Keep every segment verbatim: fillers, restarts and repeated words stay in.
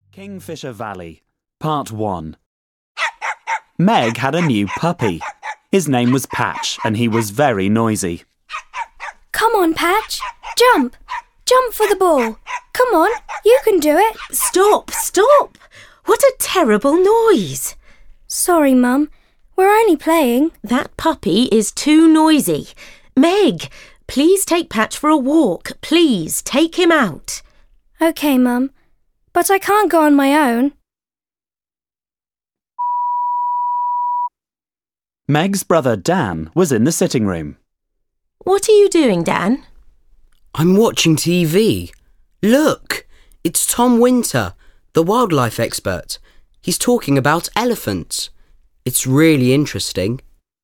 Kingfisher Valley, Part one. Meg had a new puppy. His name was Patch, and he was very noisy. Come on, Patch. Jump. Jump for the ball. Come on, you can do it. Stop, stop. What a terrible noise. Sorry, Mum. We're only playing. That puppy is too noisy. Meg, please take Patch for a walk. Please, take him out. OK, Mum. But I can't go on my own. Meg's brother Dan was in the sitting room. What are you doing, Dan? I'm watching T V. Look, it's Tom Winter, the wildlife expert. He's talking about elephants. It's really interesting.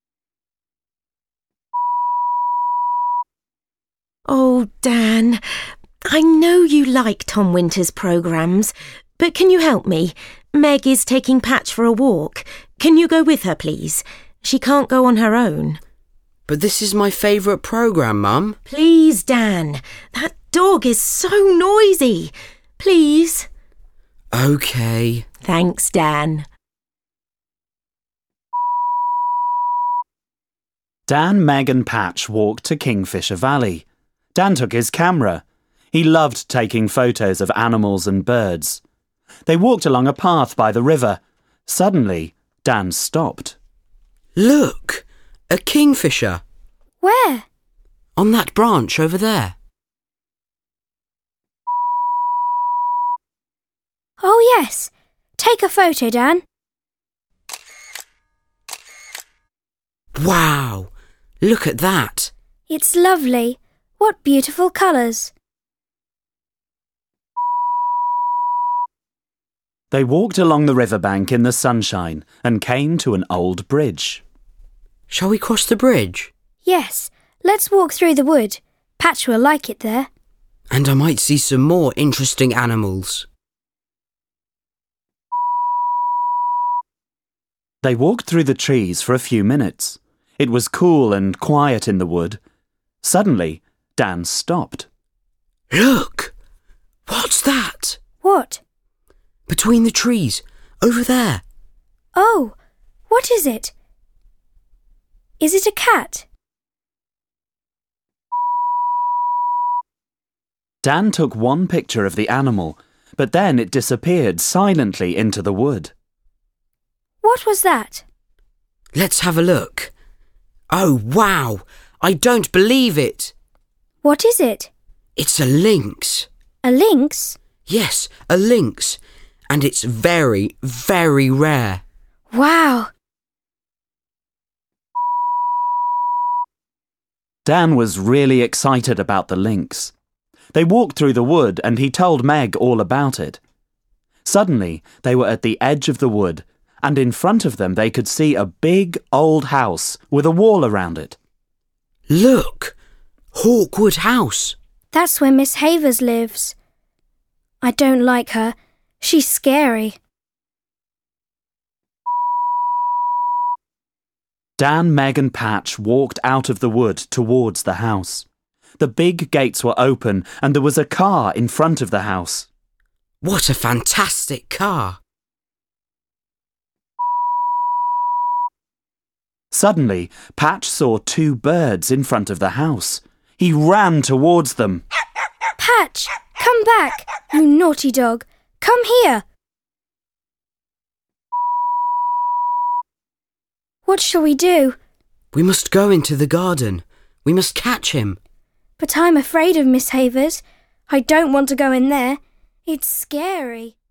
Oh, Dan, I know you like Tom Winter's programmes, but can you help me? Meg is taking Patch for a walk. Can you go with her, please? She can't go on her own. But this is my favourite programme, Mum. Please, Dan. That dog is so noisy. Please. OK. Thanks, Dan. Dan, Meg and Patch walked to Kingfisher Valley. Dan took his camera. He loved taking photos of animals and birds. They walked along a path by the river. Suddenly, Dan stopped. Look, a kingfisher. Where? On that branch over there. Oh, yes. Take a photo, Dan. Wow, look at that. It's lovely. What beautiful colours. They walked along the riverbank in the sunshine and came to an old bridge. Shall we cross the bridge? Yes, let's walk through the wood. Patch will like it there. And I might see some more interesting animals. They walked through the trees for a few minutes. It was cool and quiet in the wood. Suddenly, Dan stopped. Look! What's that? What? Between the trees, over there. Oh, what is it? Is it a cat? Dan took one picture of the animal, but then it disappeared silently into the wood. What was that? Let's have a look. Oh, wow! I don't believe it! What is it? It's a lynx. A lynx? Yes, a lynx. And it's very, very rare. Wow! Dan was really excited about the lynx. They walked through the wood and he told Meg all about it. Suddenly, they were at the edge of the wood, and in front of them they could see a big old house with a wall around it. Look! Hawkwood House. That's where Miss Havers lives. I don't like her. She's scary. Dan, Meg and Patch walked out of the wood towards the house. The big gates were open and there was a car in front of the house. What a fantastic car! Suddenly, Patch saw two birds in front of the house. He ran towards them. Patch, come back, you naughty dog. Come here. What shall we do? We must go into the garden. We must catch him. But I'm afraid of Miss Havers. I don't want to go in there. It's scary.